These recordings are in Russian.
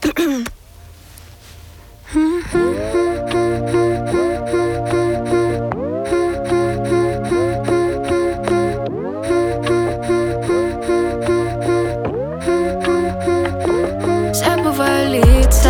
Забываю лица,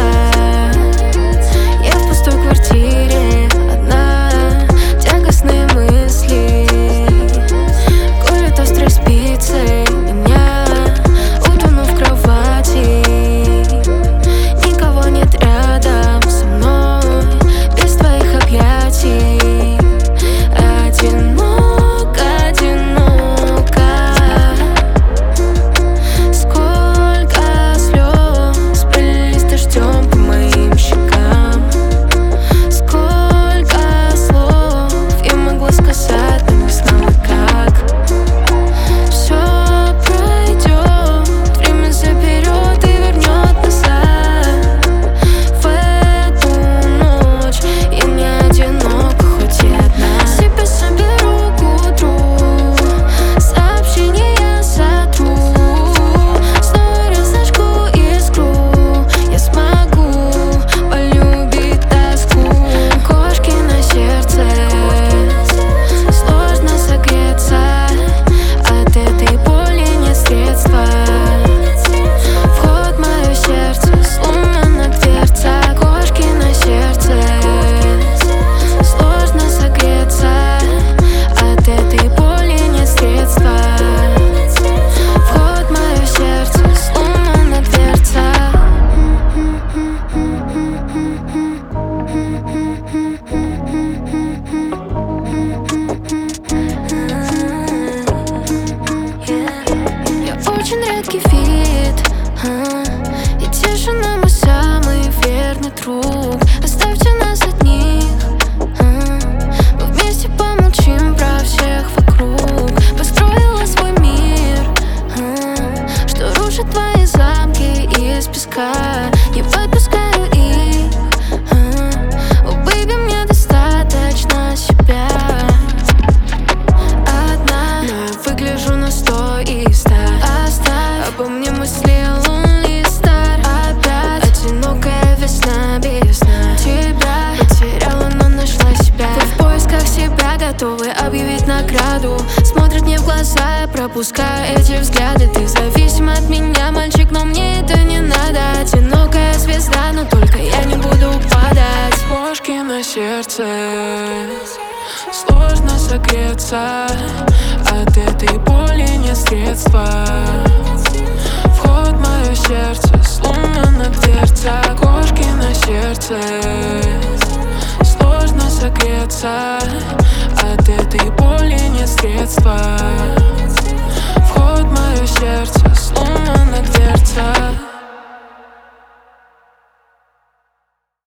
я в пустой квартире одна, тягостные мысли колют острой спицей меня, утону в кровати, никого нет рядом со мной, без твоих объятий. Одиноко, одиноко, сколько слез пролились дождем по моим щекам, сколько слов я могла сказать, но не знала как. Все пройдет, время заберет и вернет назад. В эту ночь я не одинока, хоть и одна. Себя соберу к утру, сообщения я сотру, снова разожгу искру. Я смогу полюбить тоску. Кошки на сердце, сложно согреться, от этой боли нет средства. Вход в мое сердце, сломана дверца. Кошки на сердце, сложно согреться, от этой боли нет средства. Вход в мое сердце, сломана дверца. Я очень редкий вид, и тишина мой самый верный друг. Оставьте нас одних, мы вместе помолчим про всех вокруг. Построила свой мир, что рушит твои замки из песка. Не подпускаю их, о, бэйби, мне достаточно себя. Одна, но я выгляжу на 100 и 100. Оставь обо мне мысли, lonely star. Опять одинокая весна без сна. Тебя потеряла, но нашла себя. Ты в поисках себя, готовы объявить награду. Смотрят мне в глаза, я пропускаю эти взгляды. Ты зависим от меня, мальчик, но мне это не надо. Одинокая звезда, но только я не буду падать. Кошки на сердце, сложно согреться, от этой боли нет средства. Вход в мое сердце, сломана дверца. Кошки на сердце, сложно согреться, от этой боли нет средства.